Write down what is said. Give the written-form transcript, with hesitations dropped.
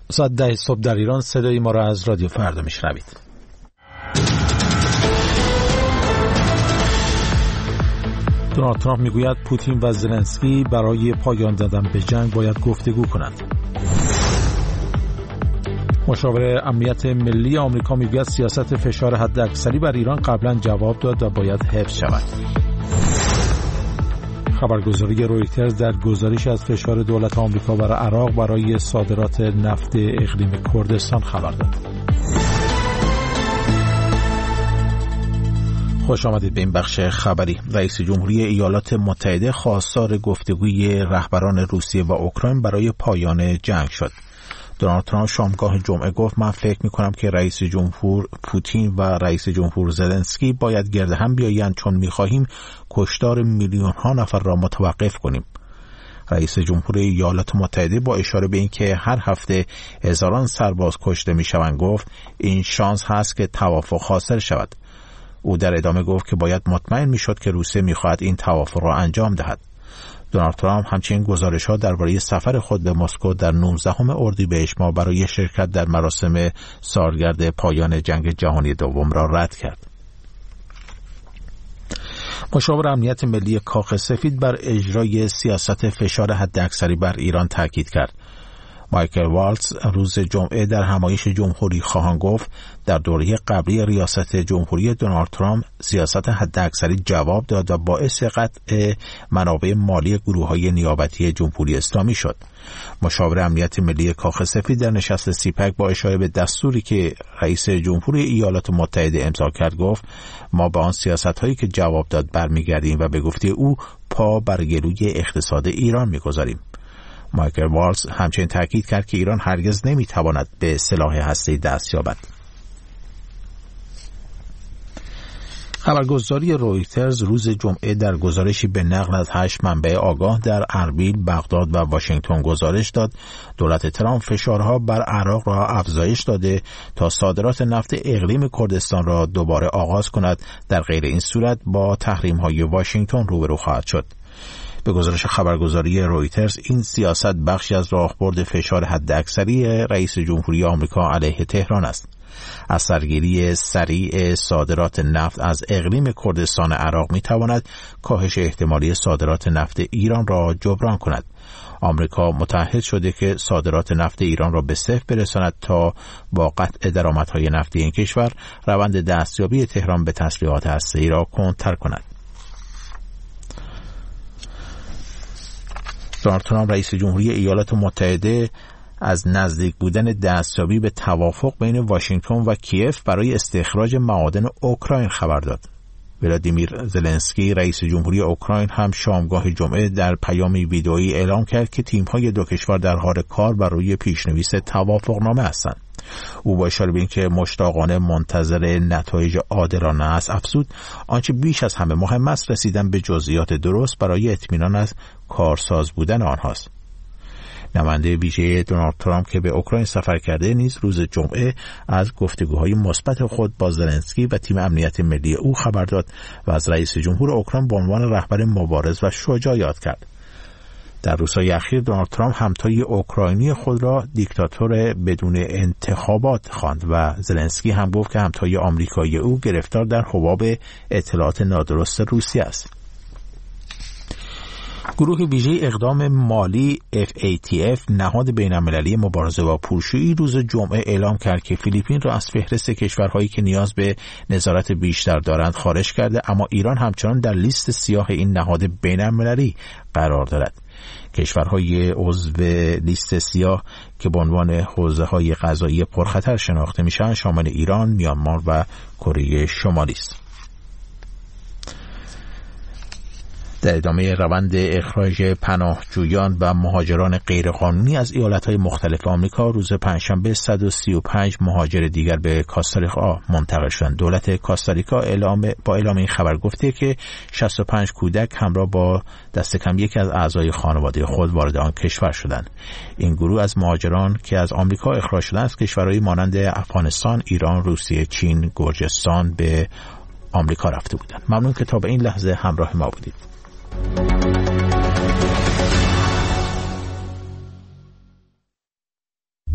ساعت 10 صبح در ایران. صدای ما را از رادیو فردا میشنوید. دونالد ترامپ میگوید پوتین و زلنسکی برای پایان دادن به جنگ باید گفتگو کنند. مشاور امنیت ملی آمریکا میگوید سیاست فشار حداکثری بر ایران قبلا جواب داد و باید حفظ شود. خبرگزاری رویترز در گزارش از فشار دولت آمریکا بر عراق برای صادرات نفت اقلیم کردستان خبر داد. خوش آمدید به این بخش خبری. رئیس جمهوری ایالات متحده خواستار گفتگوی رهبران روسیه و اوکراین برای پایان جنگ شد. دونالد ترامپ شامگاه جمعه گفت من فکر می‌کنم که رئیس جمهور پوتین و رئیس جمهور زلنسکی باید گرد هم بیایند چون می‌خواهیم کشتار میلیون‌ها نفر را متوقف کنیم. رئیس جمهور ایالات متحده با اشاره به اینکه هر هفته هزاران سرباز کشته می‌شوند گفت این شانس هست که توافق حاصل شود. او در ادامه گفت که باید مطمئن می‌شد که روسیه می‌خواهد این توافق را انجام دهد. دونالد ترامپ همچنین گزارش‌ها درباره سفر خود به مسکو در 19 اردیبهشت ماه برای شرکت در مراسم سالگرد پایان جنگ جهانی دوم را رد کرد. مشاور امنیت ملی کاخ سفید بر اجرای سیاست فشار حداکثری بر ایران تاکید کرد. مایکل والتز روز جمعه در همایش جمهوری خواهان گفت در دوره قبلی ریاست جمهوری دونالد ترامپ سیاست حداکثری جواب داد و باعث قطع منابع مالی گروه‌های نیابتی جمهوری اسلامی شد. مشاور امنیت ملی کاخ سفید در نشست سیپک با اشاره به دستوری که رئیس جمهوری ایالات متحده امضا کرد گفت ما به آن سیاست‌هایی که جواب داد برمیگردیم و به گفته او پا بر گلوی اقتصاد ایران می‌گذاریم. مایکل والتز همچنین تاکید کرد که ایران هرگز نمیتواند به سلاح هسته‌ای دست یابد. خبرگزاری رویترز روز جمعه در گزارشی به نقل از 8 منبع آگاه در اربیل، بغداد و واشنگتن گزارش داد دولت ترامپ فشارها بر عراق را افزایش داده تا صادرات نفت اقلیم کردستان را دوباره آغاز کند، در غیر این صورت با تحریم‌های واشنگتن روبرو خواهد شد. به گزارش خبرگزاری رویترز این سیاست بخشی از راهبرد فشار حداکثری رئیس جمهوری آمریکا علیه تهران است. از سرگیری سریع صادرات نفت از اقلیم کردستان عراق می‌تواند کاهش احتمالی صادرات نفت ایران را جبران کند. آمریکا متعهد شده که صادرات نفت ایران را به صفر برساند تا با قطع درآمدهای نفتی این کشور روند دستیابی تهران به تسلیحات هسته‌ای را کندتر کند. دونالد ترامپ رئیس جمهوری ایالات متحده از نزدیک بودن دستیابی به توافق بین واشنگتن و کیف برای استخراج معادن اوکراین خبر داد. ولادیمیر زلنسکی رئیس جمهوری اوکراین هم شامگاه جمعه در پیامی ویدئویی اعلام کرد که تیم‌های دو کشور در حال کار بر روی پیشنویس توافقنامه هستند. او با اشاره به اینکه مشتاقانه منتظر نتایج عادلانه است افزود آنچه بیش از همه مهم است رسیدن به جزئیات درست برای اطمینان از کارساز بودن آنهاست. نماینده ویژه دونالد ترامپ که به اوکراین سفر کرده نیز روز جمعه از گفتگوهای مثبت خود با زلنسکی و تیم امنیت ملی او خبر داد و از رئیس جمهور اوکراین به عنوان رهبر مبارز و شجاع یاد کرد. در روزهای اخیر دونالد ترامپ همتای اوکراینی خود را دیکتاتور بدون انتخابات خواند و زلنسکی هم گفت که همتای آمریکایی او گرفتار در حباب اطلاعات نادرست روسیه است. گروه ویژه اقدام مالی FATF نهاد بین‌المللی مبارزه با پولشویی روز جمعه اعلام کرد که فیلیپین را از فهرست کشورهایی که نیاز به نظارت بیشتر دارند خارج کرده، اما ایران همچنان در لیست سیاه این نهاد بین‌المللی قرار دارد. کشورهای عضو لیست سیاه که به عنوان حوزه‌های غذایی پرخطر شناخته میشن شامل ایران، میانمار و کره شمالی است. در ادامه روند اخراج پناهجویان و مهاجران غیرقانونی از ایالت‌های مختلف آمریکا روز پنجشنبه 135 مهاجر دیگر به کاستاریکا منتقل شدند. دولت کاستاریکا با اعلام این خبر گفته که 65 کودک همراه با دست کم یکی از اعضای خانواده خود وارد آن کشور شدند. این گروه از مهاجران که از آمریکا اخراج شدند از کشورهای مانند افغانستان، ایران، روسیه، چین، گرجستان به آمریکا رفته بودند. ممنون که تا به این لحظه همراه ما بودید.